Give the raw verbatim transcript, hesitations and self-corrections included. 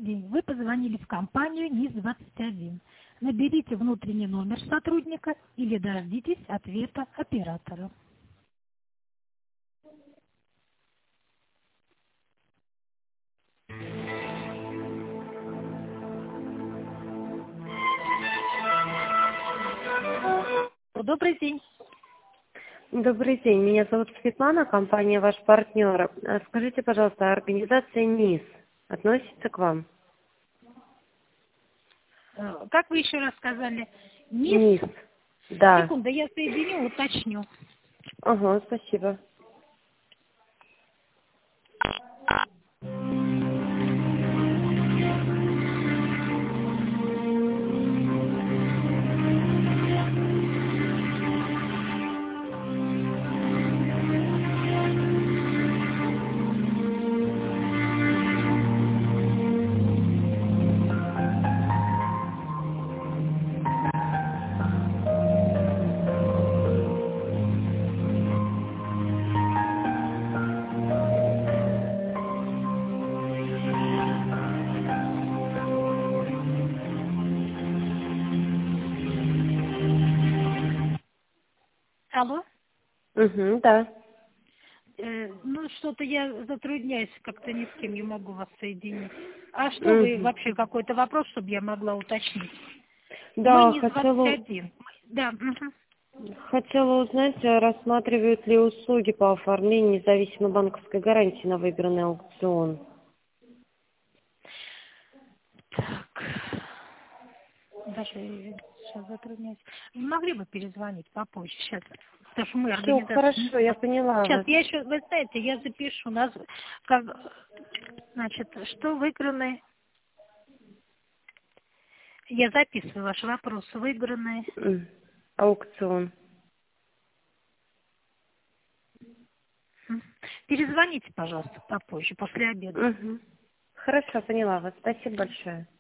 день. Вы позвонили в компанию НИС двадцать один. Наберите внутренний номер сотрудника или дождитесь ответа оператора. Добрый день. Добрый день, меня зовут Светлана, компания «Ваш партнер». А Скажите, пожалуйста, организация НИС относится к вам? Э, Как вы еще раз сказали? НИС? НИС, да. Секунду, я соединю, уточню. Ага, спасибо. Алло? Угу, да. Э, ну, что-то я затрудняюсь, как-то ни с кем не могу вас соединить. А что вы Угу. вообще, какой-то вопрос, чтобы я могла уточнить? Мы Да, НИС двадцать хотела, один. Да, мгм. хотела узнать, а рассматривают ли услуги по оформлению независимой банковской гарантии на выбранный аукцион. Так. Даже сейчас затрудняюсь. Не могли бы перезвонить попозже сейчас? Потому что мы Все организация НИС. хорошо, я поняла Сейчас, вас. я еще, вы знаете, я запишу нас, как, значит, что выиграны. Я записываю ваш вопрос. Выиграны. М, Аукцион. М. Перезвоните, пожалуйста, попозже, после обеда. Угу. Хорошо, поняла вас. Спасибо большое.